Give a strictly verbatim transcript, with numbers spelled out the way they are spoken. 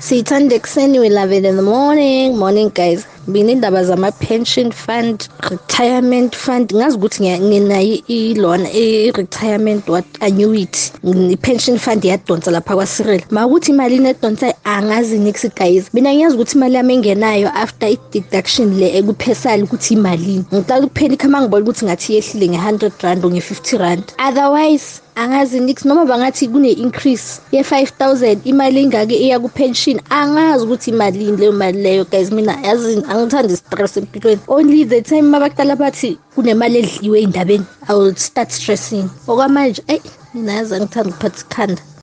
Siyithanda ekuseni, we love it in the morning. Morning guys. Mina indaba zama pension fund, retirement fund, ngazi ukuthi nginayo i-loan i-retirement what annuity. I-pension fund iyadonsa lapha kwaSiril. Mawukuthi imali nedonsa angazi niksi guys. Mina ngiyazi ukuthi imali yami engenayo after i-deduction le ekuphesali ukuthi imalini. Ngicela ukuphela kama ngibona ukuthi ngathi yehlile nge one hundred rand or nge fifty rand. Otherwise angazi nix noma bangathi kune increase ye five thousand imali ingake iya ku pension angazi ukuthi imalini leyo mali leyo guys. Mina yazi angithandi stress empilweni. Only the time mabaqala bathi kunemali edliwe endabeni I will start stressing. Okwamanje hey mina yazi angithandi ukuphatha ikhanda.